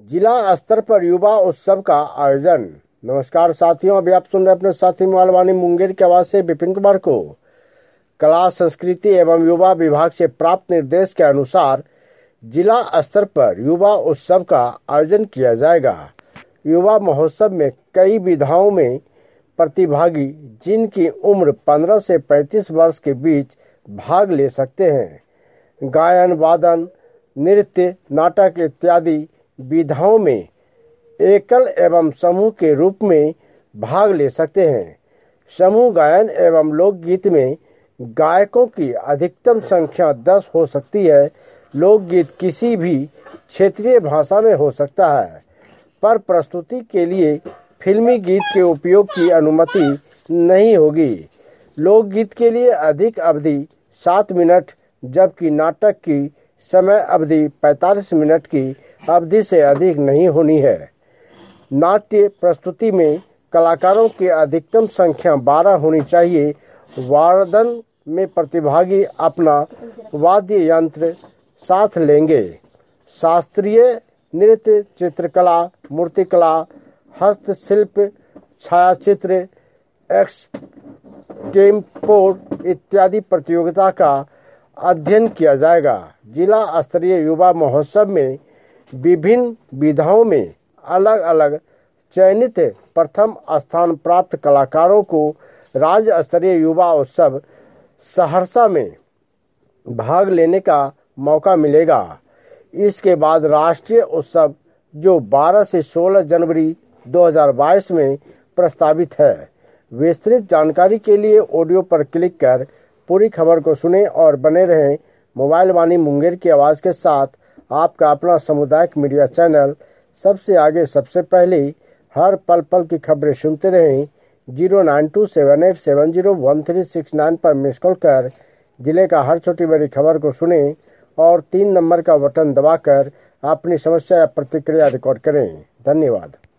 जिला स्तर पर युवा उत्सव का आयोजन। नमस्कार साथियों, अभी आप सुन रहे अपने साथी मालवानी मुंगेर की आवाज से विपिन कुमार को। कला संस्कृति एवं युवा विभाग से प्राप्त निर्देश के अनुसार जिला स्तर पर युवा उत्सव का आयोजन किया जाएगा। युवा महोत्सव में कई विधाओं में प्रतिभागी जिनकी उम्र 15 से 35 वर्ष के बीच भाग ले सकते हैं। गायन, वादन, नृत्य, नाटक इत्यादि विधाओं में एकल एवं समूह के रूप में भाग ले सकते हैं। समूह गायन एवं लोकगीत में गायकों की अधिकतम संख्या 10 हो सकती है। लोकगीत किसी भी क्षेत्रीय भाषा में हो सकता है, पर प्रस्तुति के लिए फिल्मी गीत के उपयोग की अनुमति नहीं होगी। लोकगीत के लिए अधिक अवधि 7 मिनट, जबकि नाटक की समय अवधि 45 मिनट की अवधि से अधिक नहीं होनी है। नाट्य प्रस्तुति में कलाकारों की अधिकतम संख्या 12 होनी चाहिए। वादन में प्रतिभागी अपना वाद्य यंत्र साथ लेंगे। शास्त्रीय नृत्य, चित्रकला, मूर्तिकला, हस्तशिल्प, छायाचित्र, एक्सटेम्पोर इत्यादि प्रतियोगिता का अध्ययन किया जाएगा। जिला स्तरीय युवा महोत्सव में विभिन्न विधाओं में अलग अलग चयनित प्रथम स्थान प्राप्त कलाकारों को राज्य स्तरीय युवा उत्सव सहरसा में भाग लेने का मौका मिलेगा। इसके बाद राष्ट्रीय उत्सव जो 12 से 16 जनवरी 2022 में प्रस्तावित है। विस्तृत जानकारी के लिए ऑडियो पर क्लिक कर पूरी खबर को सुनें और बने रहें मोबाइल वाणी मुंगेर की आवाज के साथ। आपका अपना सामुदायिक मीडिया चैनल सबसे आगे सबसे पहले हर पल पल की खबरें सुनते रहें। 09278701369 पर मिस कॉल कर जिले का हर छोटी बड़ी खबर को सुनें और 3 नंबर का बटन दबाकर अपनी समस्या या प्रतिक्रिया रिकॉर्ड करें। धन्यवाद।